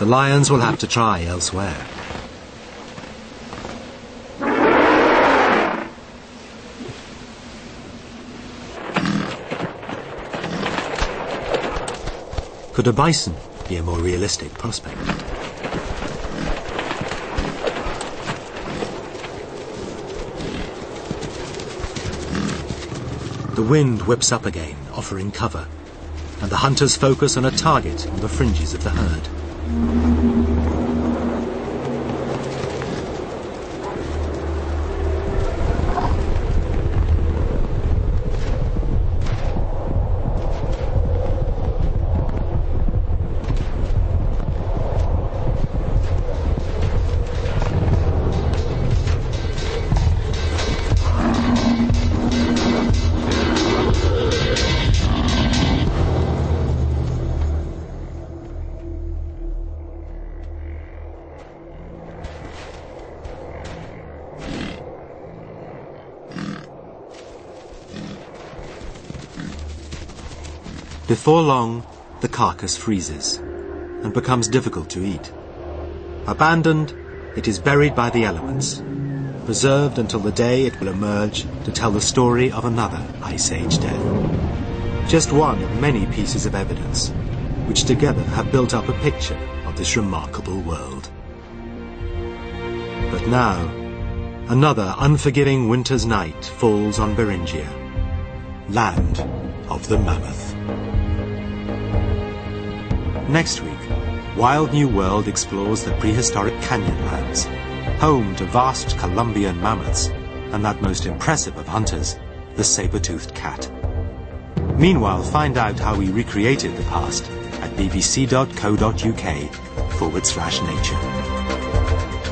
The lions will have to try elsewhere. Could a bison be a more realistic prospect? The wind whips up again, offering cover, and the hunters focus on a target on the fringes of the herd. Before long, the carcass freezes and becomes difficult to eat. Abandoned, it is buried by the elements, preserved until the day it will emerge to tell the story of another Ice Age death. Just one of many pieces of evidence, which together have built up a picture of this remarkable world. But now, another unforgiving winter's night falls on Beringia, land of the mammoth. Next week, Wild New World explores the prehistoric Canyonlands, home to vast Columbian mammoths and that most impressive of hunters, the saber-toothed cat. Meanwhile, find out how we recreated the past at bbc.co.uk/nature.